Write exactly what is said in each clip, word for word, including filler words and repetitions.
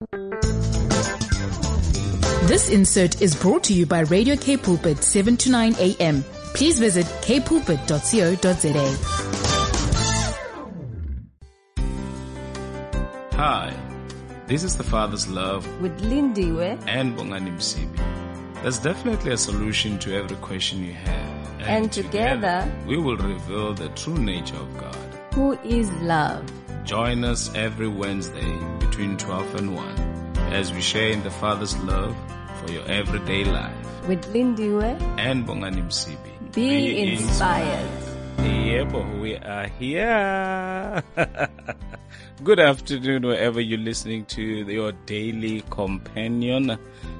This insert is brought to you by Radio K Pulpit seven to nine a m. Please visit k pulpit dot co dot za. Hi, this is The Father's Love with Lindiwe and Bongani Msibi. There's definitely a solution to every question you have. And, and together, together we will reveal the true nature of God, who is love. Join us every Wednesday between twelve and one as we share in the Father's love for your everyday life. With Lindiwe and Bongani Msibi. Be, Be inspired. inspired. Yep, we are here. Good afternoon, wherever you're listening to your daily companion,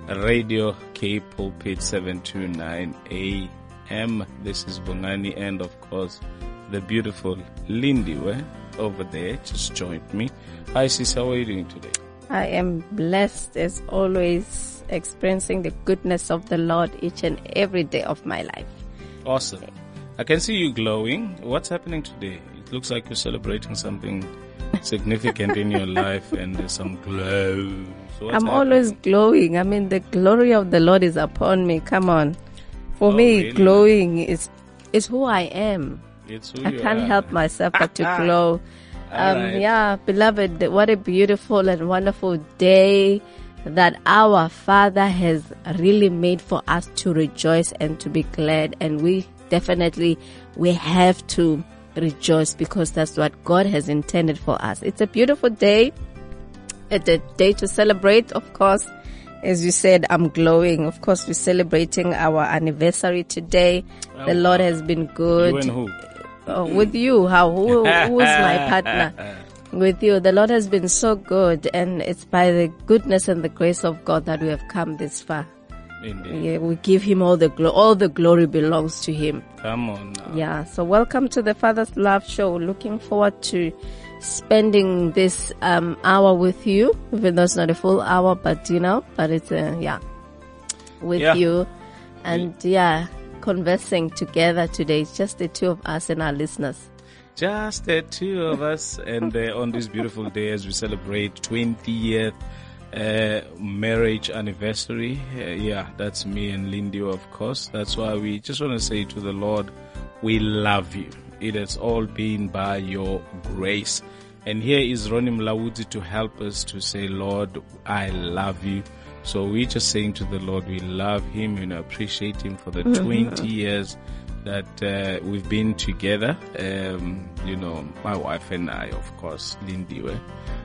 Radio K Pulpit seven to nine a m. This is Bongani and, of course, the beautiful Lindiwe over there just joined me. Hi, sis, how are you doing today? I am blessed as always, experiencing the goodness of the Lord each and every day of my life. Awesome. I can see you glowing. What's happening today? It looks like you're celebrating something significant in your life and there's some glow. So I'm happening? always glowing. I mean, the glory of the Lord is upon me. Come on. For oh, me, really? glowing is, is who I am. It's who I you can't are. help myself but to glow. Um, right. Yeah, beloved, what a beautiful and wonderful day that our Father has really made for us to rejoice and to be glad. And we definitely, we have to rejoice because that's what God has intended for us. It's a beautiful day. It's a day to celebrate, of course. As you said, I'm glowing. Of course, we're celebrating our anniversary today. Oh, the Lord has been good. You and who? Oh, with you, how who, who is my partner? With you, the Lord has been so good, and it's by the goodness and the grace of God that we have come this far. Indeed. Yeah, we give Him all the glory. All the glory belongs to Him. Come on now. Yeah. So welcome to the Father's Love Show. Looking forward to spending this um hour with you, even though it's not a full hour, but you know, but it's uh, yeah, with yeah. you, and yeah. conversing together today. It's just the two of us and our listeners. Just the two of us, and uh, on this beautiful day as we celebrate twentieth uh, marriage anniversary. Uh, yeah, that's me and Lindy, of course. That's why we just want to say to the Lord, we love you. It has all been by your grace. And here is Ronnie Mlawudzi to help us to say, Lord, I love you. So we're just saying to the Lord, we love Him and appreciate Him for the mm-hmm. twenty years that uh, we've been together. Um, you know, my wife and I, of course, Lindiwe.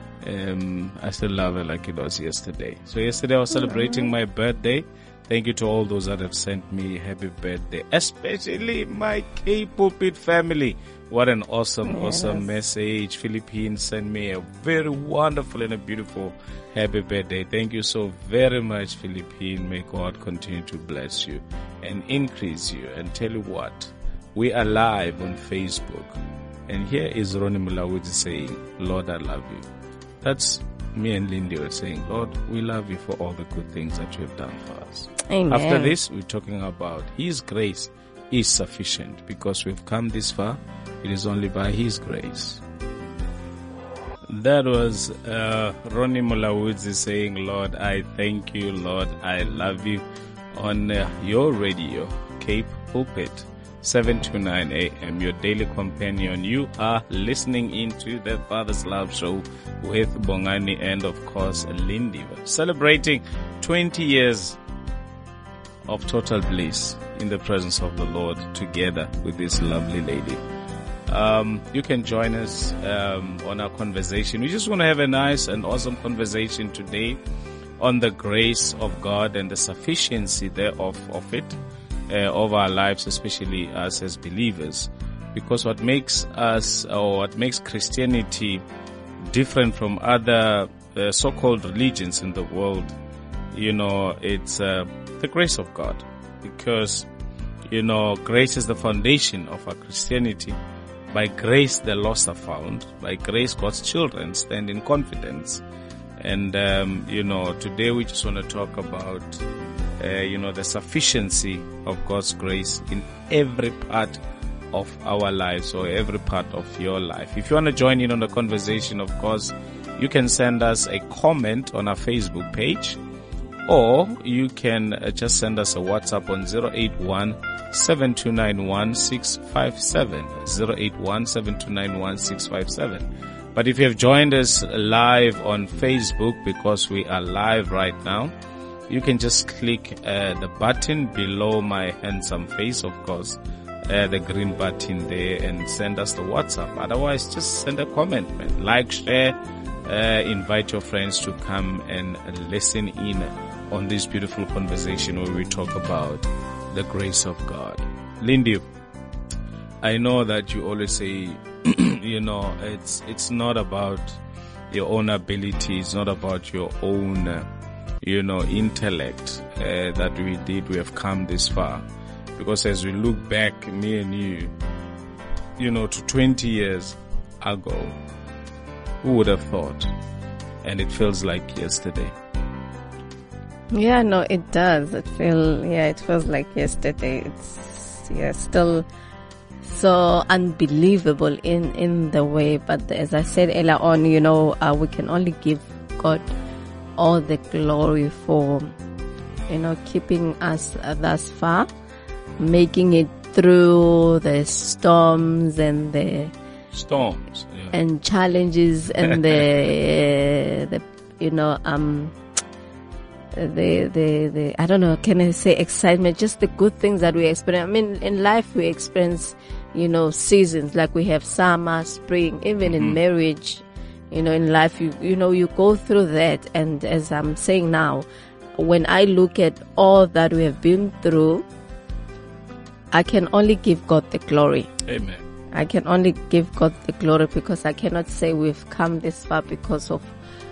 Um, I still love her like it was yesterday. So yesterday I was celebrating mm-hmm. my birthday. Thank you to all those that have sent me happy birthday, especially my K Pulpit family. What an awesome, yes. awesome message. Philippines sent me a very wonderful and a beautiful happy birthday. Thank you so very much, Philippine. May God continue to bless you and increase you. And tell you what, we are live on Facebook. And here is Ronnie Mulawudzi saying, Lord, I love you. That's me and Lindy were saying, Lord, we love you for all the good things that you have done for us. Amen. After this, we're talking about His grace is sufficient because we've come this far. It is only by His grace. That was uh, Ronnie Mulawudzi saying, Lord, I thank you, Lord, I love you, on uh, your radio, Cape Pulpit, seven to nine a m, your daily companion. You are listening into the Father's Love Show with Bongani and, of course, Lindy. Celebrating twenty years of total bliss in the presence of the Lord together with this lovely lady. Um, you can join us um, on our conversation. We just want to have a nice and awesome conversation today on the grace of God and the sufficiency thereof of it uh, of our lives, especially us as believers. Because what makes us, or what makes Christianity different from other uh, so-called religions in the world, you know, it's uh, the grace of God. Because, you know, grace is the foundation of our Christianity. By grace, the lost are found. By grace, God's children stand in confidence. And, um, you know, today we just want to talk about, uh, you know, the sufficiency of God's grace in every part of our lives, or every part of your life. If you want to join in on the conversation, of course, you can send us a comment on our Facebook page, or you can uh, just send us a WhatsApp on zero eight one, seven two nine one, six five seven, zero eight one, seven two nine one, six five seven. But if you have joined us live on Facebook, because we are live right now, you can just click uh, the button below my handsome face, of course, uh, the green button there, and send us the WhatsApp. Otherwise, just send a comment, man. Like, share, uh, invite your friends to come and listen in on this beautiful conversation where we talk about the grace of God. Lindy, I know that you always say, you know, it's it's not about your own ability, it's not about your own, uh, you know, intellect uh, that we did, we have come this far. Because as we look back, me and you, you know, to twenty years ago, who would have thought? And it feels like yesterday. Yeah, no, it does. It feel, yeah, it feels like yesterday. It's, yeah, still so unbelievable in, in the way. But as I said earlier on, you know, uh, we can only give God all the glory for, you know, keeping us uh, thus far, making it through the storms and the storms yeah. and challenges and the, uh, the, you know, um, the, the, the, I don't know, can I say excitement, just the good things that we experience. I mean, in life we experience, you know, seasons, like we have summer, spring, even mm-hmm. in marriage, you know, in life, you, you know, you go through that. And as I'm saying now, when I look at all that we have been through, I can only give God the glory. Amen. I can only give God the glory, because I cannot say we've come this far because of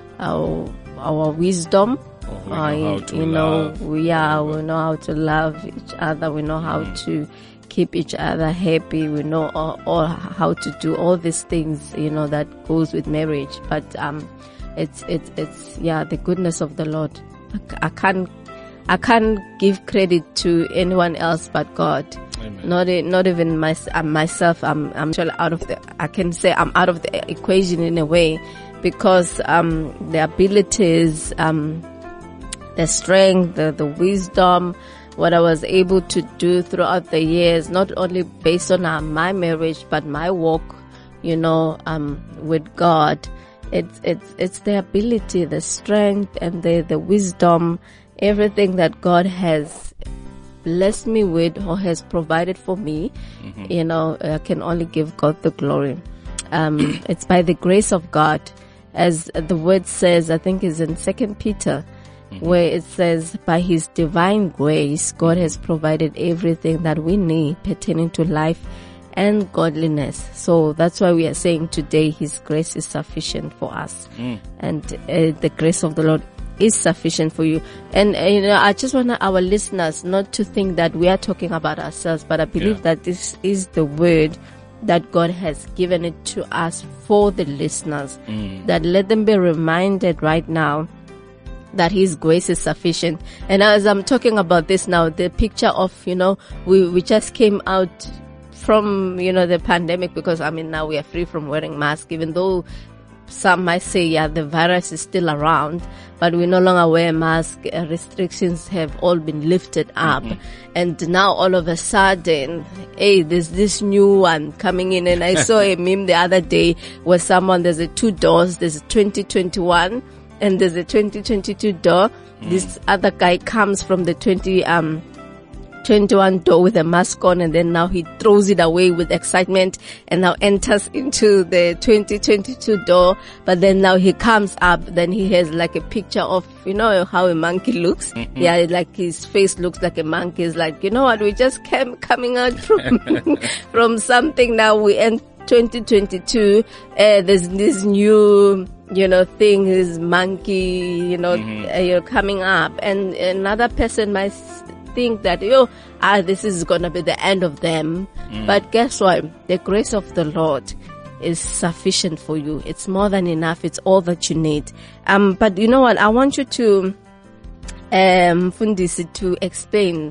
our, our wisdom. Oh, we know how to you know, love. we are, we know how to love each other. We know how mm. to keep each other happy. We know all, all how to do all these things, you know, that goes with marriage. But, um, it's, it's, it's, yeah, the goodness of the Lord. I, I can't, I can't give credit to anyone else but God. Amen. Not, not even my, uh, myself. I'm, I'm actually out of the, I can say I'm out of the equation in a way, because, um, the abilities, um, the strength, the, the wisdom, what I was able to do throughout the years, not only based on uh, my marriage, but my walk, you know, um, with God. It's, it's, it's the ability, the strength, and the, the wisdom, everything that God has blessed me with or has provided for me, mm-hmm. you know, I can only give God the glory. Um, it's by the grace of God, as the word says, I think is in Second Peter, mm-hmm. where it says, by His divine grace, God has provided everything that we need pertaining to life and godliness. So that's why we are saying today His grace is sufficient for us. Mm. And uh, the grace of the Lord is sufficient for you. And, uh, you know, I just want our listeners not to think that we are talking about ourselves, but I believe yeah. that this is the word that God has given it to us for the listeners. Mm. That let them be reminded right now that His grace is sufficient. And as I'm talking about this now, the picture of, you know, we, we just came out from, you know, the pandemic, because I mean now we are free from wearing masks, even though some might say, yeah, the virus is still around, but we no longer wear masks. Restrictions have all been lifted up. Mm-hmm. And now all of a sudden, hey, there's this new one coming in. And I saw a meme the other day where someone, there's a two doors, there's a twenty twenty-one and there's a twenty twenty-two door. Mm. This other guy comes from the twenty, um, twenty-one door with a mask on, and then now he throws it away with excitement and now enters into the twenty twenty-two door. But then now he comes up, then he has like a picture of, you know, how a monkey looks. Mm-hmm. Yeah, like his face looks like a monkey. It's like, you know what, we just came coming out from, from something. Now we end twenty twenty-two. Uh, there's this new, you know, thing, is monkey, you know, mm-hmm. uh, you're coming up. And another person might think that, yo, ah, this is going to be the end of them. Mm. But guess what? The grace of the Lord is sufficient for you. It's more than enough. It's all that you need. Um, but you know what? I want you to, um, Fundisi, to explain,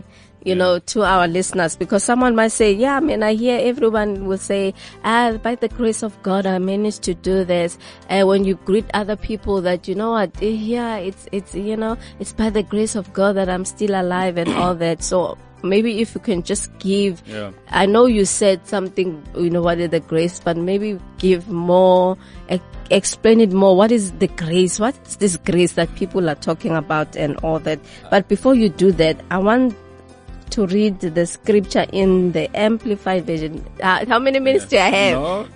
you know, to our listeners, because someone might say, yeah, I mean, I hear everyone will say, ah, by the grace of God, I managed to do this. And when you greet other people that, you know what, yeah, it's, it's, you know, it's by the grace of God that I'm still alive and all that. So maybe if you can just give, yeah. I know you said something, you know, what is the grace, but maybe give more, e- explain it more. What is the grace? What is this grace that people are talking about and all that? But before you do that, I want to read the scripture in the Amplified Version. Uh, how many minutes yeah. do I have? No,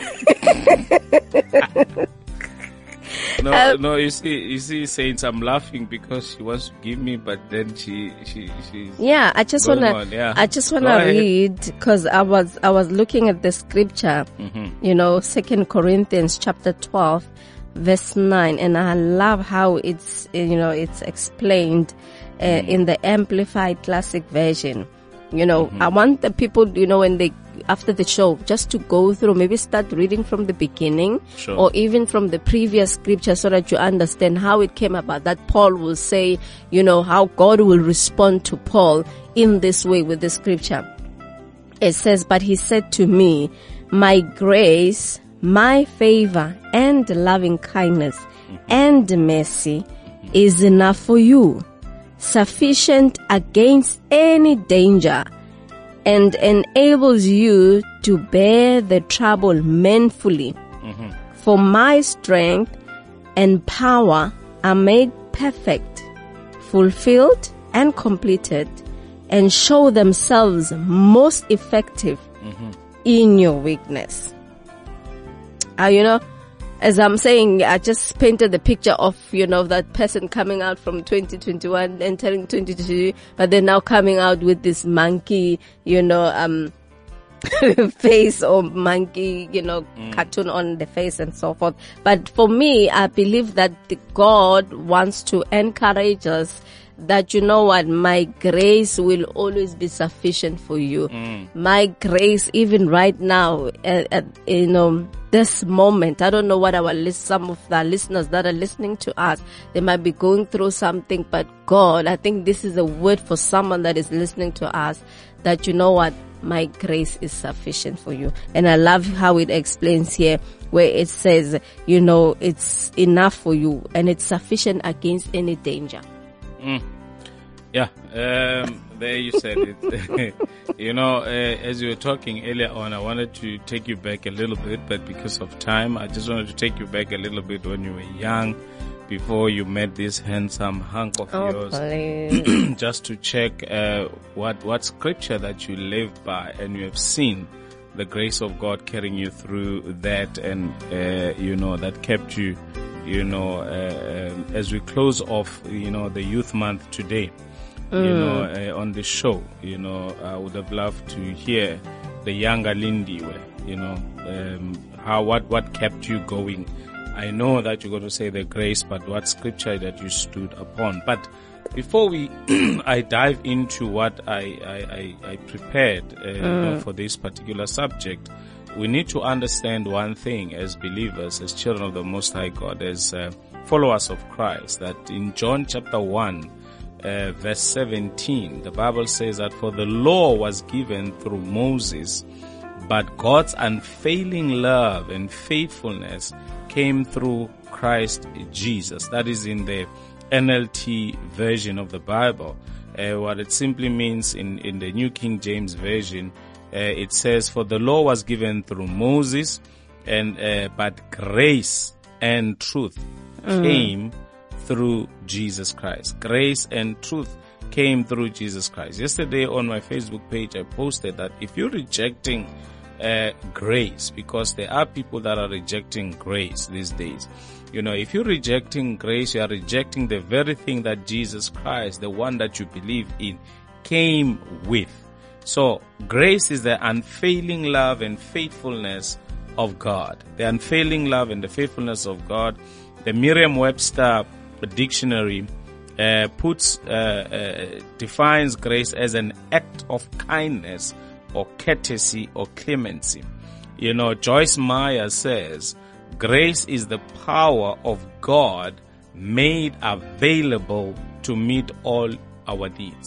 it's fine. No, Um, no, you see, you see, Saints, I'm laughing because she wants to give me, but then she, she, she. Yeah, I just going wanna, on, yeah. I just Go wanna ahead. read, because I was, I was looking at the scripture, Mm-hmm. you know, Second Corinthians chapter twelve, verse nine, and I love how it's, you know, it's explained uh, Mm. in the Amplified Classic Version. You know, Mm-hmm. I want the people, you know, when they, after the show, just to go through, maybe start reading from the beginning, Sure. or even from the previous scripture, so that you understand how it came about, that Paul will say, you know, how God will respond to Paul in this way with the scripture. It says, but he said to me, my grace, my favor, and loving kindness and mercy is enough for you, sufficient against any danger, and enables you to bear the trouble manfully. Mm-hmm. For my strength and power are made perfect, fulfilled, and completed, and show themselves most effective Mm-hmm. in your weakness. Uh, you know, as I'm saying, I just painted the picture of, you know, that person coming out from twenty twenty-one, entering twenty twenty-two, but they're now coming out with this monkey, you know, um, face or monkey, you know, Mm. cartoon on the face and so forth. But for me, I believe that the God wants to encourage us that, you know what, my grace will always be sufficient for you. Mm. My grace, even right now, uh, uh, you know, this moment, I don't know what our list, some of the listeners that are listening to us, they might be going through something, but God, I think this is a word for someone that is listening to us, that, you know what, my grace is sufficient for you. And I love how it explains here, where it says, you know, it's enough for you and it's sufficient against any danger. Mm. Yeah, um, there you said it. You know, uh, as you were talking earlier on, I wanted to take you back a little bit, but because of time, I just wanted to take you back a little bit when you were young, before you met this handsome hunk of Oh, yours, please. just to check uh, what what scripture that you live by, and you have seen the grace of God carrying you through that, and uh, you know, that kept you, you know, uh, um, as we close off, you know, the youth month today, mm. you know, uh, on the show, you know, I would have loved to hear the younger Lindiwe, you know, um, how, what, what kept you going. I know that you're going to say the grace, but what scripture that you stood upon. But before we, I dive into what I, I, I, I prepared uh, mm. you know, for this particular subject, we need to understand one thing as believers, as children of the Most High God, as uh, followers of Christ, that in John chapter one, uh, verse seventeen, the Bible says that for the law was given through Moses, but God's unfailing love and faithfulness came through Christ Jesus. That is in the N L T version of the Bible. Uh, what it simply means in, in the New King James Version, uh, it says, for the law was given through Moses, and uh, but grace and truth mm. came through Jesus Christ. Grace and truth came through Jesus Christ. Yesterday on my Facebook page, I posted that if you're rejecting uh, grace, because there are people that are rejecting grace these days, you know, if you're rejecting grace, you are rejecting the very thing that Jesus Christ, the one that you believe in, came with. So grace is the unfailing love and faithfulness of God. The unfailing love and the faithfulness of God. The Merriam-Webster dictionary uh, puts, uh, uh, defines grace as an act of kindness or courtesy or clemency. You know, Joyce Meyer says, grace is the power of God made available to meet all our needs.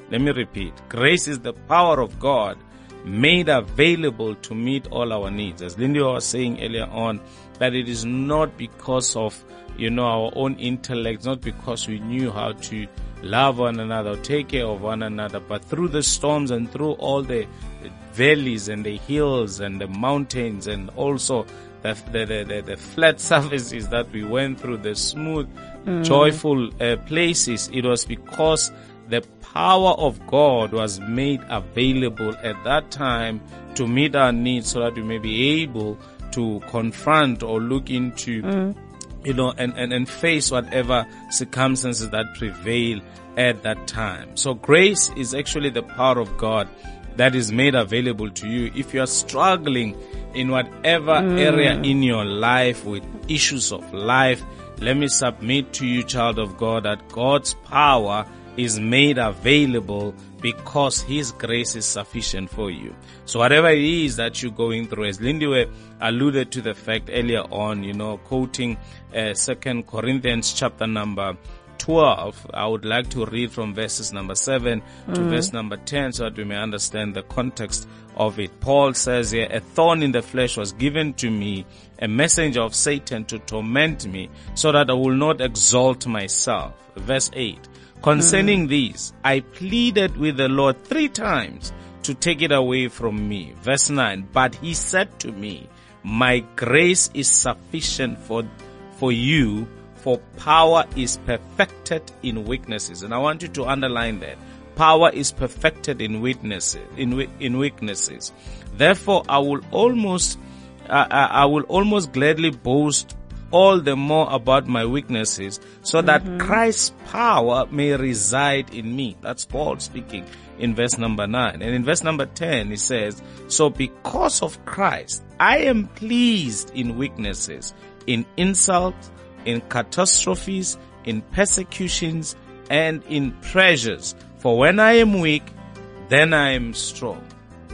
Let me repeat. Grace is the power of God made available to meet all our needs. As Lindy was saying earlier on, that it is not because of, you know, our own intellect, not because we knew how to love one another, take care of one another, but through the storms and through all the valleys and the hills and the mountains and also the the, the, the, the flat surfaces that we went through, the smooth, mm. joyful uh, places, it was because the power of God was made available at that time to meet our needs so that we may be able to confront or look into, mm. you know, and, and, and face whatever circumstances that prevail at that time. So grace is actually the power of God that is made available to you. If you are struggling in whatever mm. area in your life with issues of life, let me submit to you, child of God, that God's power is made available because His grace is sufficient for you. So whatever it is that you're going through, as Lindy alluded to the fact earlier on, you know, quoting uh, Second Corinthians chapter number twelve, I would like to read from verses number seven to mm. verse number ten so that we may understand the context of it. Paul says here, a thorn in the flesh was given to me, a messenger of Satan to torment me, so that I will not exalt myself. Verse eight. Concerning mm. these, I pleaded with the Lord three times to take it away from me. Verse nine, but He said to me, my grace is sufficient for, for you, for power is perfected in weaknesses. And I want you to underline that. Power is perfected in weaknesses, in, in weaknesses. Therefore, I will almost, uh, I will almost gladly boast all the more about my weaknesses, so that mm-hmm. Christ's power may reside in me. That's Paul speaking in verse number nine. And in verse number ten, he says, so because of Christ, I am pleased in weaknesses, in insults, in catastrophes, in persecutions, and in pressures. For when I am weak, then I am strong.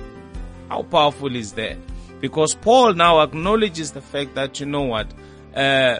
How powerful is that? Because Paul now acknowledges the fact that, you know what, Uh,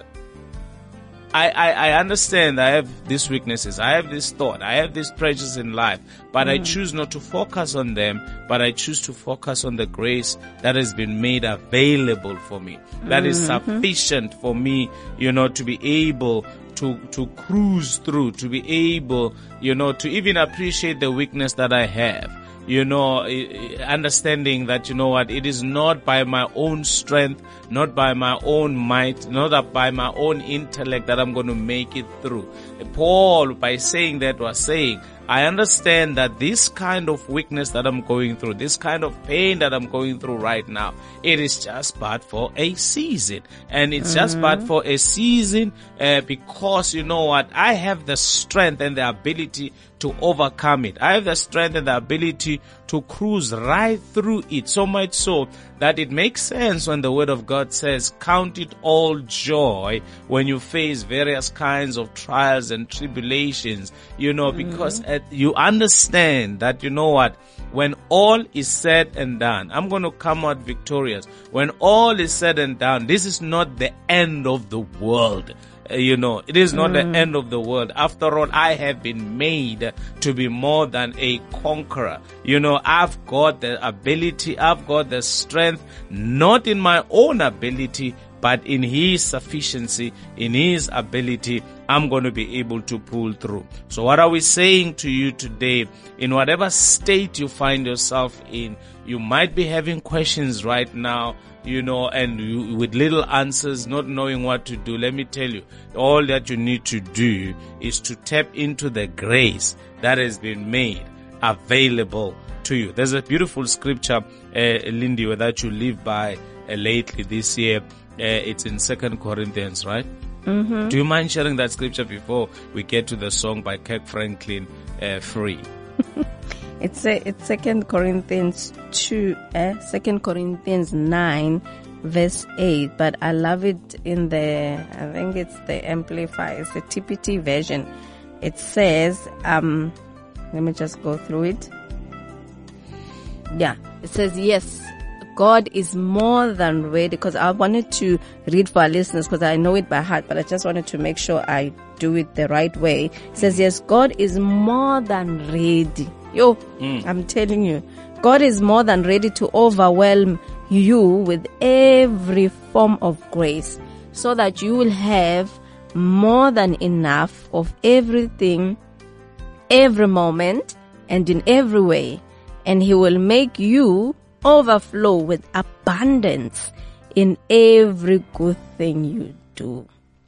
I, I, I understand I have these weaknesses, I have this thought, I have these pressures in life, but mm. I choose not to focus on them, but I choose to focus on the grace that has been made available for me, that mm-hmm. is sufficient for me, you know, to be able to, to cruise through, to be able, you know, to even appreciate the weakness that I have. You know, understanding that, you know what, it is not by my own strength, not by my own might, not by my own intellect that I'm going to make it through. Paul, by saying that, was saying, I understand that this kind of weakness that I'm going through, this kind of pain that I'm going through right now, it is just but for a season. And it's mm-hmm. just but for a season uh, because, you know what, I have the strength and the ability to overcome it. I have the strength and the ability to cruise right through it, so much so that it makes sense when the Word of God says, count it all joy when you face various kinds of trials and tribulations, you know, because mm-hmm. at, you understand that, you know what, when all is said and done, I'm going to come out victorious. When all is said and done, this is not the end of the world. You know, it is not mm. the end of the world. After all, I have been made to be more than a conqueror. You know, I've got the ability, I've got the strength, not in my own ability, but in His sufficiency, in His ability, I'm going to be able to pull through. So what are we saying to you today? In whatever state you find yourself in, you might be having questions right now, you know, and you, with little answers, not knowing what to do. Let me tell you, all that you need to do is to tap into the grace that has been made available to you. There's a beautiful scripture, uh, Lindy, that you live by uh, lately this year. Uh, it's in Second Corinthians, right? Mm-hmm. Do you mind sharing that scripture before we get to the song by Kirk Franklin, uh, Free? It's a, it's Second Corinthians two, eh? Second Corinthians nine, verse eight. But I love it in the, I think it's the Amplify, it's the T P T version. It says, um, let me just go through it. Yeah, it says, yes, God is more than ready, because I wanted to read for our listeners because I know it by heart, but I just wanted to make sure I do it the right way. It says, yes, God is more than ready Yo, I'm telling you, God is more than ready to overwhelm you with every form of grace so that you will have more than enough of everything, every moment, and in every way. And He will make you overflow with abundance in every good thing you do.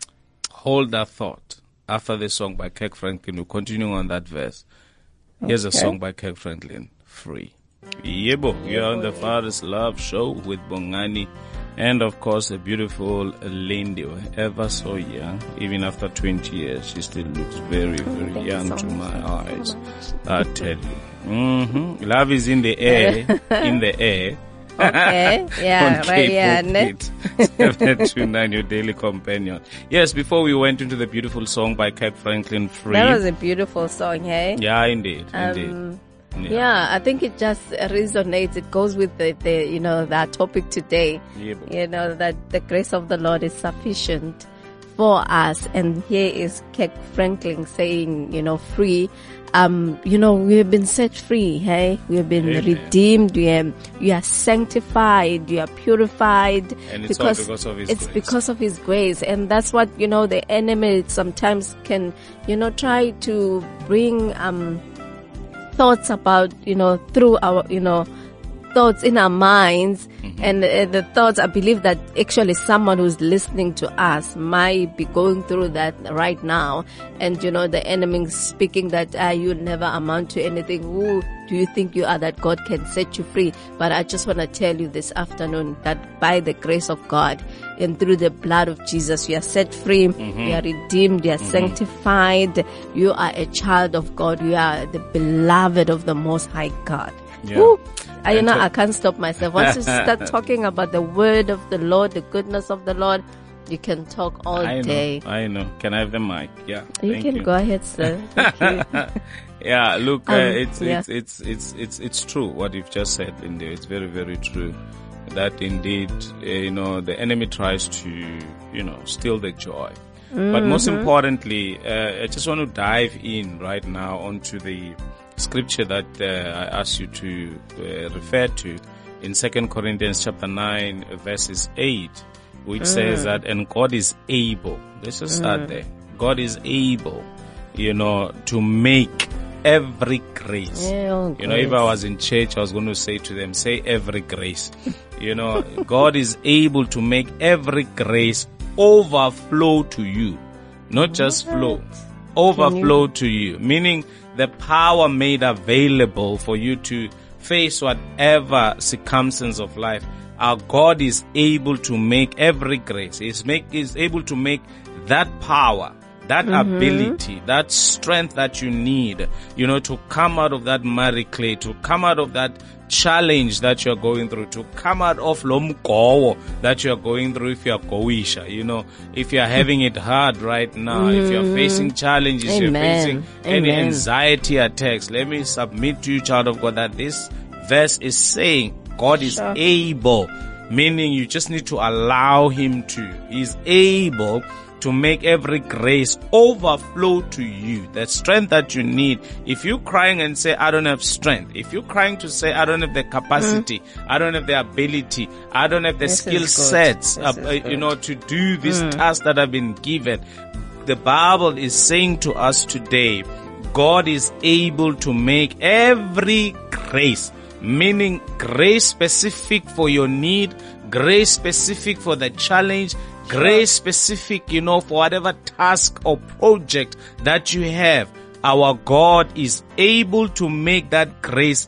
Hold that thought. After the song by Kirk Franklin, we'll continue on that verse. Here's okay. a song by Kirk Franklin, Free. Yebo, we are on the Father's Love Show with Bongani, and of course the beautiful Lindy, ever so young. Even after twenty years, she still looks very, very Thank young so to my much. eyes. I tell you. Mm-hmm. Love is in the air, in the air. Okay, yeah, right, yeah. seven two nine, your daily companion. Yes, before we went into the beautiful song by Kirk Franklin, Free. That was a beautiful song, hey? Yeah, indeed, um, indeed. Yeah. yeah, I think it just resonates. It goes with the, the you know, that topic today. Yeah, you know, that the grace of the Lord is sufficient for us. And here is Kirk Franklin saying, you know, free. Um, you know, we have been set free, hey? We have been Amen. redeemed. We are, we are sanctified. We are purified. And it's because, all because of His it's grace. because of His grace. And that's what, you know, the enemy sometimes can, you know, try to bring, um, thoughts about, you know, through our, you know, thoughts in our minds. Mm-hmm. And uh, the thoughts, I believe that actually someone who's listening to us might be going through that right now. And, you know, the enemy is speaking that uh, you never amount to anything. Who do you think you are that God can set you free? But I just want to tell you this afternoon that by the grace of God and through the blood of Jesus, you are set free, mm-hmm. you are redeemed, you are mm-hmm. sanctified, you are a child of God, you are the beloved of the Most High God. Yeah. Woo. I, you know, I can't stop myself. Once you start talking about the word of the Lord, the goodness of the Lord, you can talk all I know, day. I know. Can I have the mic? Yeah. You thank can you. go ahead, sir. Thank you. Yeah, look, uh, Um, it's, yeah. it's it's it's it's it's true what you've just said, Lindy. It's very very true. That indeed, uh, you know, the enemy tries to, you know, steal the joy. Mm-hmm. But most importantly, uh, I just want to dive in right now onto the scripture that uh, I asked you to uh, refer to in Second Corinthians chapter nine, verses eight, which mm. says that, and God is able. Let's just start mm. there. God is able, you know, to make every grace. Yeah, oh, you know, if I was in church, I was going to say to them, say every grace. You know, God is able to make every grace overflow to you. Not just flow, overflow to you. Meaning the power made available for you to face whatever circumstance of life. Our God is able to make every grace. He's make, is able to make that power, that mm-hmm. ability, that strength that you need, you know, to come out of that muddy clay, to come out of that challenge that you're going through, to come out of lomgowo that you're going through if you're goisha, you know, if you're having it hard right now, mm-hmm. if you're facing challenges, Amen. you're facing Amen. any anxiety attacks, let me submit to you, child of God, that this verse is saying God is sure. able, meaning you just need to allow Him to. He's able to make every grace overflow to you. The strength that you need. If you're crying and say, I don't have strength. If you're crying to say, I don't have the capacity, mm. I don't have the ability, I don't have the this skill sets, uh, uh, you know, to do this mm. task that I've been given. The Bible is saying to us today, God is able to make every grace, meaning grace specific for your need, grace specific for the challenge, grace specific, you know, for whatever task or project that you have. Our God is able to make that grace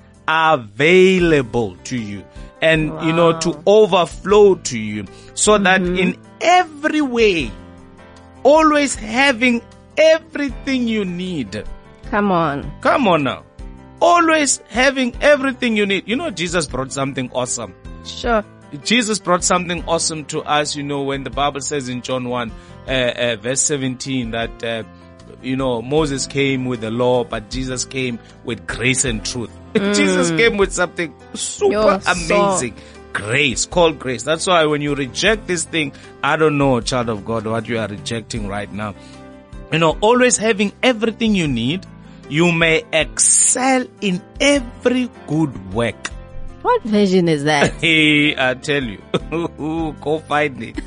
available to you and, wow. you know, to overflow to you so mm-hmm. that in every way, always having everything you need. Come on. Come on now. Always having everything you need. You know, Jesus brought something awesome. Sure. Jesus brought something awesome to us, you know, when the Bible says in John one, uh, uh, verse seventeen, that, uh, you know, Moses came with the law, but Jesus came with grace and truth. Mm. Jesus came with something super Yo, amazing. So. Grace, called grace. That's why when you reject this thing, I don't know, child of God, what you are rejecting right now. You know, always having everything you need you may excel in every good work. What version is that? Hey, I tell you, go find it.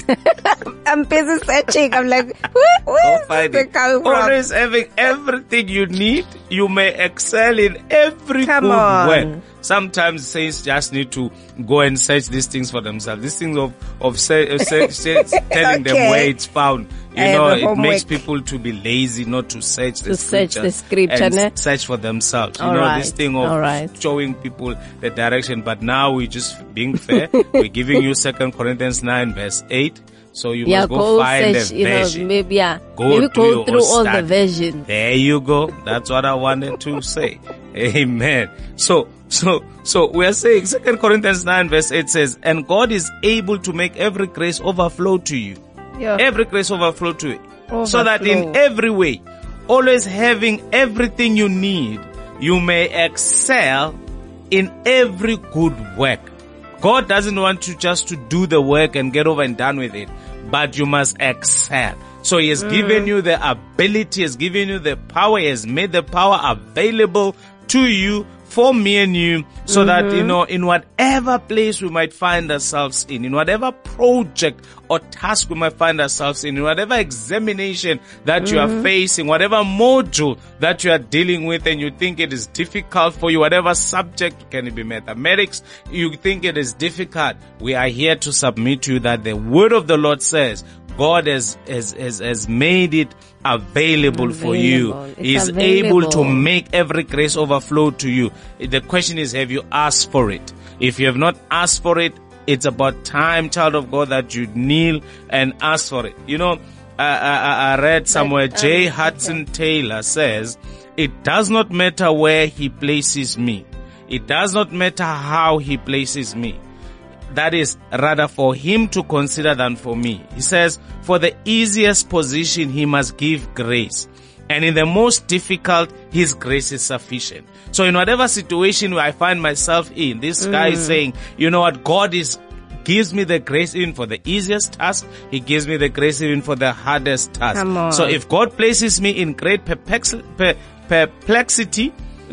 I'm busy searching. I'm like, where, Go where is find this it. coming from? Always having everything you need, you may excel in every Come good on. work. Sometimes saints just need to go and search these things for themselves. These things of of say, uh, say, say, telling them Okay. where it's found. You I know, have a it makes homework. people to be lazy, not to search the To search scripture the scripture, and ne? s- search for themselves. You All know, right. this thing of All right. showing people the direction. But now we're just being fair. We're giving you Second Corinthians nine verse eight. So you Yeah, must go, go find search, the you know, version. maybe, yeah. Go maybe do go your through all the study. versions. There you go. That's what I wanted to say. Amen. So, so, so we are saying Second Corinthians nine verse eight says, and God is able to make every grace overflow to you. Yeah. Every grace overflow to you. So that Overflow. in every way, always having everything you need, you may excel in every good work. God doesn't want you just to do the work and get over and done with it, but you must excel. So He has given you the ability, He has given you the power, He has made the power available to you, for me and you, so that, you know, in whatever place we might find ourselves in, in whatever project or task we might find ourselves in, in whatever examination that you are facing, whatever module that you are dealing with and you think it is difficult for you, whatever subject, can it be mathematics, you think it is difficult, we are here to submit to you that the word of the Lord says, God has, has, has, has made it available, for you. Available. It's He is able to available. make every grace overflow to you. The question is, have you asked for it? If you have not asked for it, it's about time, child of God, that you kneel and ask for it. You know, I, I, I read somewhere, But, um, J. Hudson Taylor says, it does not matter where He places me. It does not matter how He places me. That is rather for Him to consider than for me. He says, for the easiest position He must give grace. And in the most difficult, His grace is sufficient. So in whatever situation I find myself in, this guy is saying, you know what, God is gives me the grace even for the easiest task. He gives me the grace even for the hardest task. Come on. So if God places me in great perplex- per- perplexity,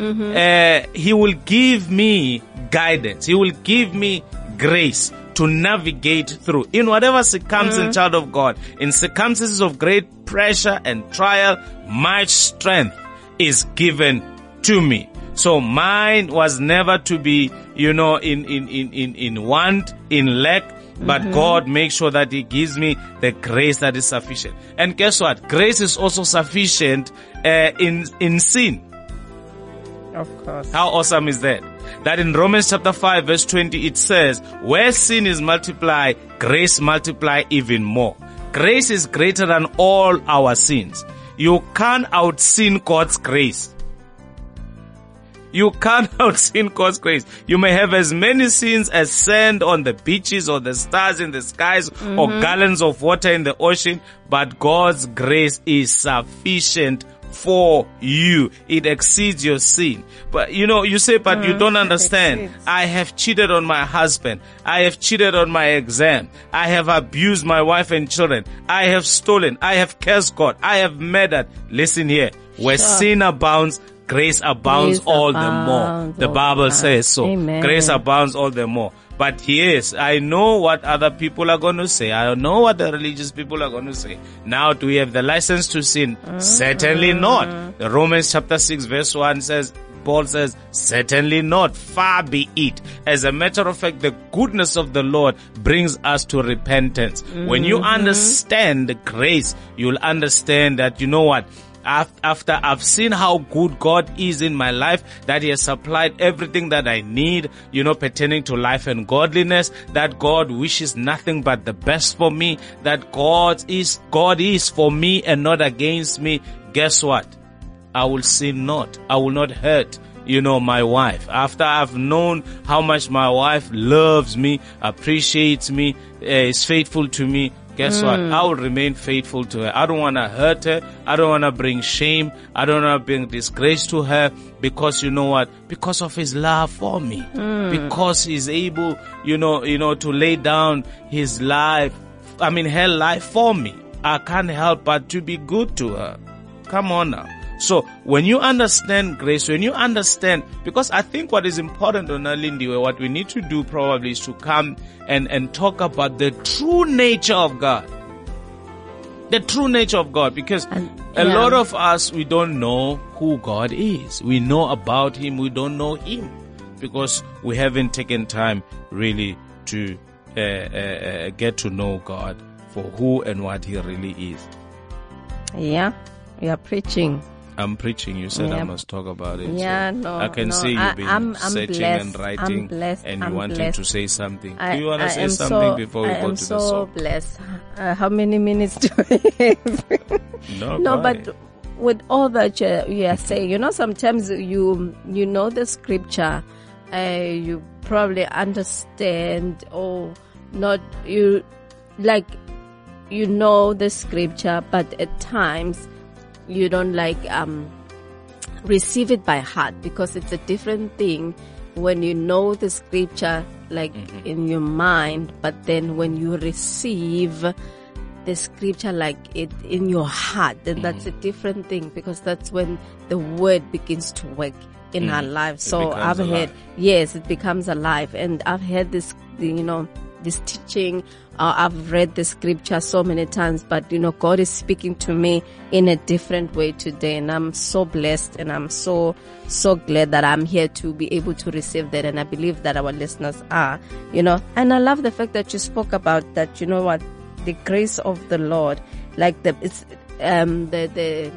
uh, He will give me guidance. He will give me grace to navigate through in whatever circumstance, child of God. In circumstances of great pressure and trial, much strength is given to me. So mine was never to be, you know, in, in, in, in, in want, in lack, but God makes sure that He gives me the grace that is sufficient. And guess what? Grace is also sufficient uh, in, in sin. Of course. How awesome is that? That in Romans chapter five verse twenty it says, where sin is multiplied, grace multiply even more. Grace is greater than all our sins. You can't out-sin God's grace. You can't out-sin God's grace. You may have as many sins as sand on the beaches or the stars in the skies or gallons of water in the ocean, but God's grace is sufficient for you. It exceeds your sin. But you know, you say, but you don't understand. exceeds. I have cheated on my husband. I have cheated on my exam. I have abused my wife and children. I have stolen. I have cursed God. I have murdered. Listen here. Where Sure. sin abounds, grace abounds Grace all the abounds more. The all Bible the time. says so. Amen. Grace abounds all the more. But yes, I know what other people are going to say. I know what the religious people are going to say. Now, do we have the license to sin? Mm-hmm. Certainly not. The Romans chapter six verse one says, Paul says, certainly not. Far be it. As a matter of fact, the goodness of the Lord brings us to repentance. Mm-hmm. When you understand the grace, you'll understand that, you know what? After I've seen how good God is in my life, that He has supplied everything that I need, you know, pertaining to life and godliness, that God wishes nothing but the best for me, that God is, God is for me and not against me. Guess what? I will sin not. I will not hurt, you know, my wife. After I've known how much my wife loves me, appreciates me, uh, is faithful to me, guess what? I will remain faithful to her. I don't want to hurt her. I don't want to bring shame. I don't want to bring disgrace to her, because you know what? Because of His love for me. Because He's able, you know, you know, to lay down His life, I mean, her life for me. I can't help but to be good to her. Come on now. So when you understand grace, when you understand, because I think what is important on Lindy, what we need to do probably is to come and, and talk about the true nature of God. The true nature of God, because And, a yeah. lot of us, we don't know who God is. We know about Him, we don't know Him, because we haven't taken time really to uh, uh, uh, get to know God for who and what He really is. Yeah, we are preaching. I'm preaching. You said I Yeah. must talk about it. Yeah, so no, I can no, see you've I- been I'm- I'm searching blessed. and I'm writing, blessed. and you I'm wanted blessed. to say something. I, do you want to I say am something so, before we I go am to so the song? blessed. Uh, how many minutes do we have? No, No, go but ahead. with all that you, you are saying, you know, sometimes you you know the scripture, uh, you probably understand or not, you like you know the scripture, but at times you don't like um receive it by heart, because it's a different thing when you know the scripture like Mm-hmm. in your mind, but then when you receive the scripture like it in your heart, then that's Mm-hmm. a different thing, because that's when the word begins to work in our lives. So becomes I've alive. heard, yes, it becomes alive, and I've heard this, you know, this teaching. Uh, I've read the scripture so many times, but you know, God is speaking to me in a different way today, and I'm so blessed, and I'm so so glad that I'm here to be able to receive that, and I believe that our listeners are, you know. And I love the fact that you spoke about that. You know what, the grace of the Lord, like the it's um the the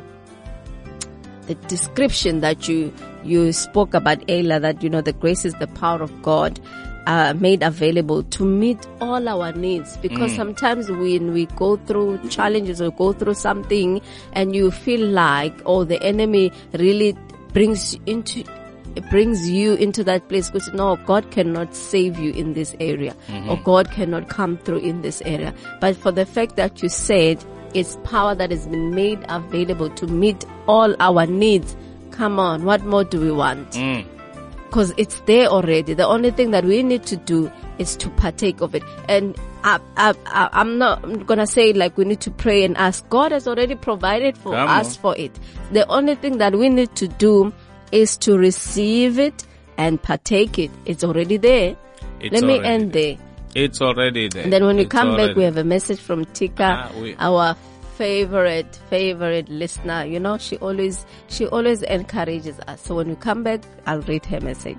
the description that you you spoke about earlier, that you know the grace is the power of God uh, made available to meet all our needs, because sometimes when we go through challenges or go through something and you feel like, oh, the enemy really brings into brings you into that place, because no, God cannot save you in this area, or God cannot come through in this area. But for the fact that you said it's power that has been made available to meet all our needs, come on, what more do we want? Because it's there already. The only thing that we need to do is to partake of it. And I, I, I, I'm not gonna say like we need to pray and ask. God has already provided for Come us on. for it. The only thing that we need to do is to receive it and partake it. It's already there. It's Let me already end there. It's already there. And then when we It's come back, already we have a message from Tika, Ah, we- our favorite, favorite listener. You know, she always, she always encourages us. So when we come back, I'll read her message.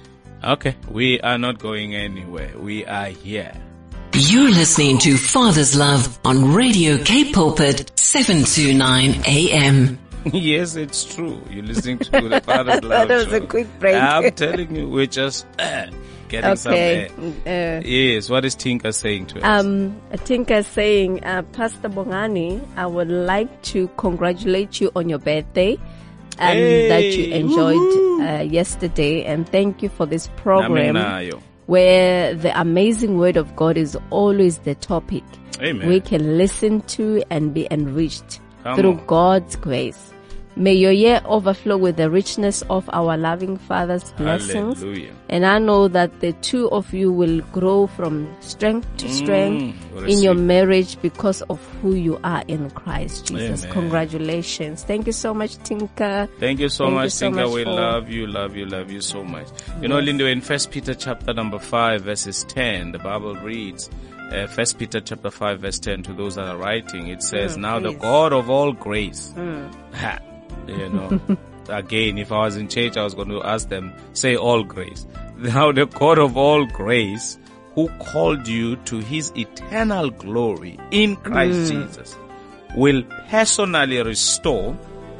Okay, we are not going anywhere. We are here. You're listening to Father's Love on Radio K Pulpit seven twenty-nine A M. Yes, it's true. You're listening to the Father's Love That was a Show. quick break. I'm telling you, we're just uh, getting Okay. somewhere. Uh, Yes, what is Tinka saying to us? Um, Tinka is saying, uh, Pastor Bongani, I would like to congratulate you on your birthday and Hey, that you enjoyed woohoo. uh, yesterday, and thank you for this program Naminayo. where the amazing word of God is always the topic. Amen. We can listen to and be enriched Come through on. God's grace. May your year overflow with the richness of our loving Father's blessings. Hallelujah. And I know that the two of you will grow from strength to strength Mm, in your receive. marriage because of who you are in Christ Jesus. Amen. Congratulations. Thank you so much, Tinka. Thank you so Thank you much, so Tinka. much We for- love you, love you, love you so much. You know, Linda, in First Peter chapter number five, verses ten, the Bible reads, uh, First Peter chapter five, verse ten, to those that are writing, it says, Mm, now the please. God of all grace, Mm. ha, you know, again, if I was in church, I was going to ask them, say all grace. Now the God of all grace, who called you to his eternal glory in Christ Jesus, will personally restore,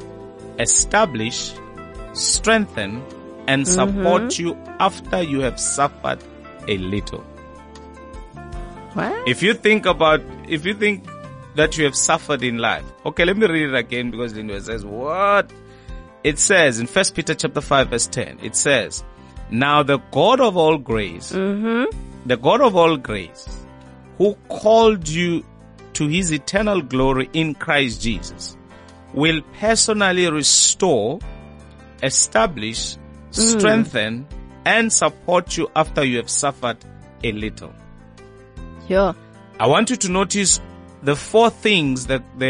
establish, strengthen, and support you after you have suffered a little. What? If you think about, if you think that you have suffered in life. Okay, let me read it again because Linda says, what? It says in First Peter chapter five verse ten, it says, now the God of all grace, the God of all grace, who called you to his eternal glory in Christ Jesus, will personally restore, establish, strengthen, and support you after you have suffered a little. Sure. I want you to notice the four things that the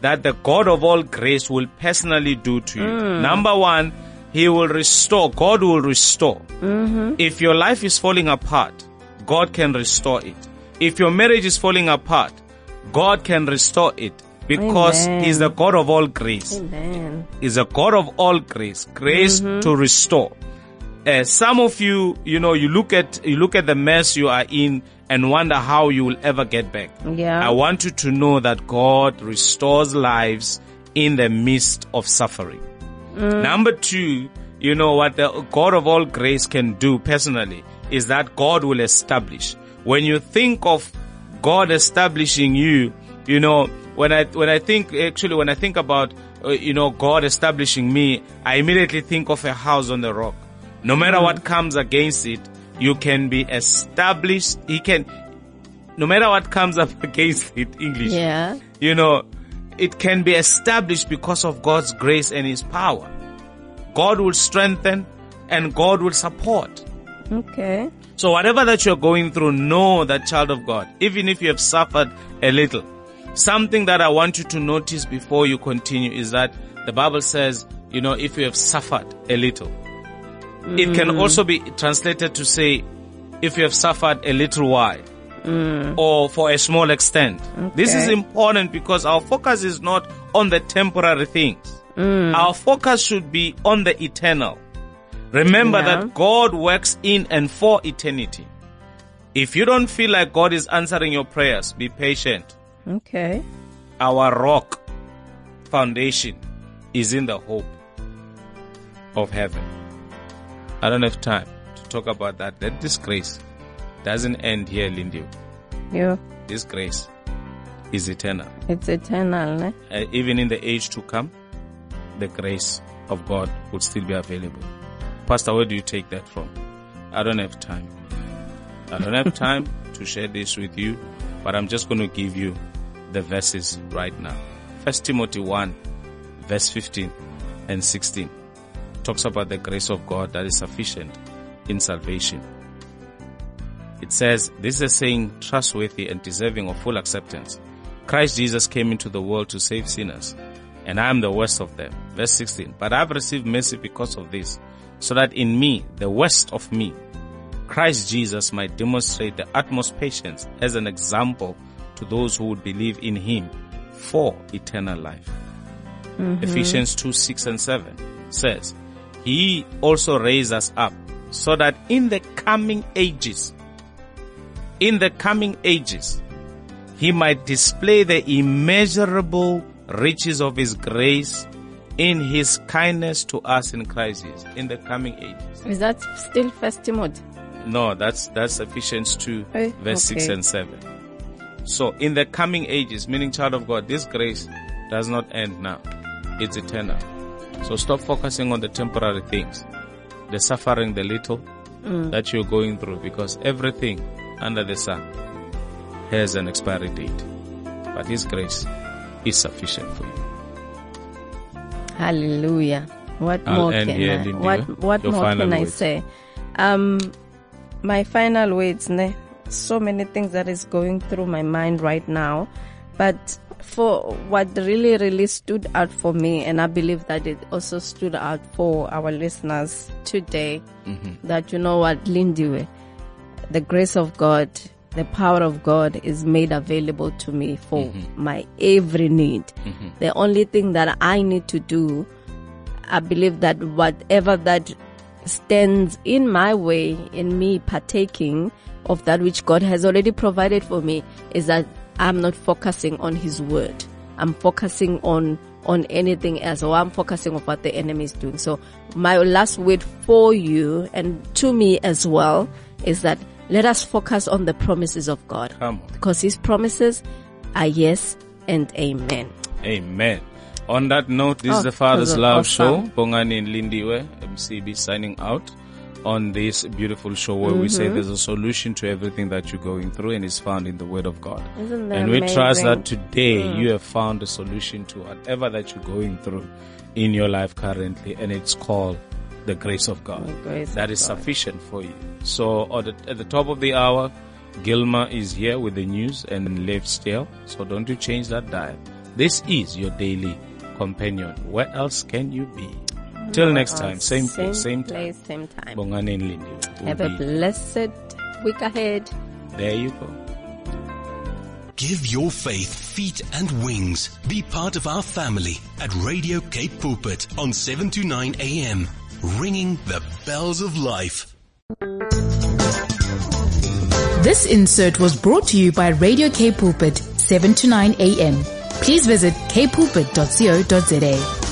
that the God of all grace will personally do to you. Mm. Number one, He will restore. God will restore. Mm-hmm. If your life is falling apart, God can restore it. If your marriage is falling apart, God can restore it, because Amen. He's the God of all grace. Amen. He's a God of all grace, grace Mm-hmm. to restore. Uh, some of you, you know, you look at you look at the mess you are in and wonder how you will ever get back. Yeah. I want you to know that God restores lives in the midst of suffering. Mm. Number two, you know what the God of all grace can do personally is that God will establish. When you think of God establishing you, you know, when I when I think actually when I think about uh, you know God establishing me, I immediately think of a house on the rock. No matter what comes against it, you can be established. He can, no matter what comes up against it, English. Yeah. You know, it can be established because of God's grace and His power. God will strengthen and God will support. Okay. So whatever that you're going through, know that, child of God, even if you have suffered a little, something that I want you to notice before you continue is that the Bible says, you know, if you have suffered a little. Mm. It can also be translated to say, if you have suffered a little while. Mm. Or for a small extent. Okay. This is important because our focus is not on the temporary things. Mm. Our focus should be on the eternal. Remember Yeah. that God works in and for eternity. If you don't feel like God is answering your prayers, be patient. Okay. Our rock foundation is in the hope of heaven. I don't have time to talk about that. That this grace doesn't end here, Lindy. Yeah. This grace is eternal. It's eternal, eh? Uh, even in the age to come, the grace of God would still be available. Pastor, where do you take that from? I don't have time. I don't have time to share this with you, but I'm just going to give you the verses right now. First Timothy one, verse fifteen and sixteen talks about the grace of God that is sufficient in salvation. It says, this is a saying trustworthy and deserving of full acceptance. Christ Jesus came into the world to save sinners, and I am the worst of them. Verse sixteen, but I have received mercy because of this, so that in me, the worst of me, Christ Jesus might demonstrate the utmost patience as an example to those who would believe in Him for eternal life. Mm-hmm. Ephesians two, six and seven says, He also raised us up so that in the coming ages, in the coming ages, He might display the immeasurable riches of His grace in His kindness to us in Christ Jesus. In the coming ages. Is that still First Timothy? No, that's that's Ephesians two, Hey, verse okay. six and seven. So, in the coming ages, meaning child of God, this grace does not end now. It's eternal. So stop focusing on the temporary things, the suffering, the little mm. that you're going through, because everything under the sun has an expiry date. But His grace is sufficient for you. Hallelujah. What I'll more end can here, I, Lindy. what, what Your more final can I words. say? Um, my final words, ne? So many things that is going through my mind right now, but for what really, really stood out for me, and I believe that it also stood out for our listeners today, mm-hmm. that you know what, Lindiwe, the grace of God, the power of God is made available to me for mm-hmm. my every need. Mm-hmm. The only thing that I need to do, I believe that whatever that stands in my way, in me partaking of that which God has already provided for me, is that I'm not focusing on His word. I'm focusing on on anything else, or I'm focusing on what the enemy is doing. So my last word for you and to me as well is that let us focus on the promises of God. Come on. Because His promises are yes and amen. Amen. On that note, this Oh, is the Father's that was Love awesome. Show. Bongani and Lindiwe, M C B signing out on this beautiful show where Mm-hmm. we say there's a solution to everything that you're going through, and it's found in the Word of God. Isn't that And we trust amazing? that today Mm. you have found a solution to whatever that you're going through in your life currently, and it's called the grace of God. The grace That of is God. sufficient for you. So at the, at the top of the hour, Gilma is here with the news and left still. So don't you change that dial. This is your daily companion. Where else can you be? Till next time, same, same place, same time. place, same time. Bongani Nlindiwe. We'll Have a be- blessed week ahead. There you go. Give your faith feet and wings. Be part of our family at Radio Cape Pulpit on seven to nine a.m. Ringing the bells of life. This insert was brought to you by Radio Cape Pulpit, seven to nine a.m. Please visit k pulpit dot co dot za.